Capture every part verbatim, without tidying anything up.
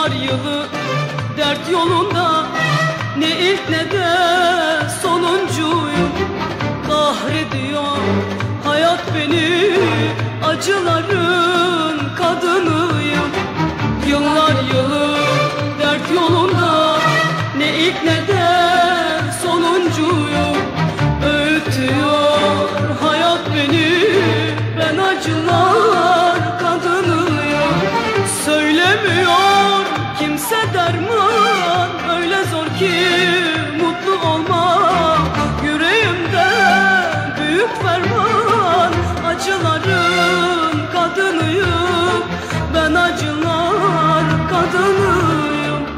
Yıllar yılı dert yolunda, ne ilk ne de sonuncuyum. Kahrediyor hayat beni, acıların kadınıyım. Yıllar yılı dert yolunda, ne ilk ne de sonuncuyum. Öğütüyor hayat beni, ben acılar kadınıyım. Söylemiyor kimse derman, öyle zor ki mutlu olmak. Yüreğimde büyük ferman, acıların kadınıyım. Ben acılar kadınıyım.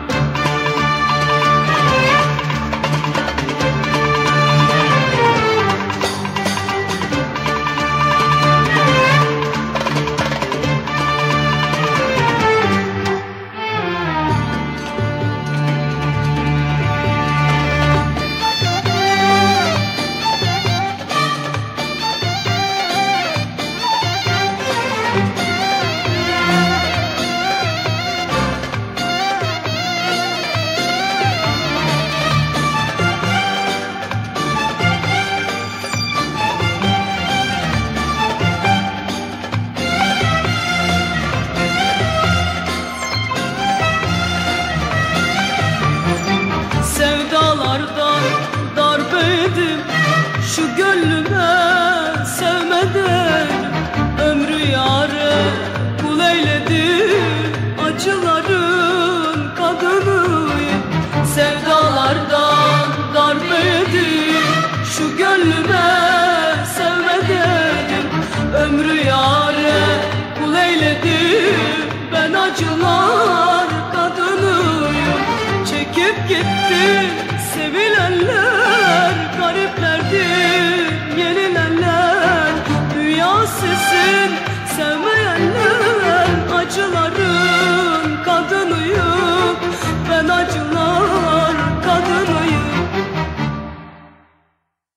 Sevdalardan darbe yedim, şu gönlüme sevmeden. Ömrü yâre kul eyledim, acıların kadınıyım. Sevdalardan darbe yedim, şu gönlüme sevmeden. Ömrü yâre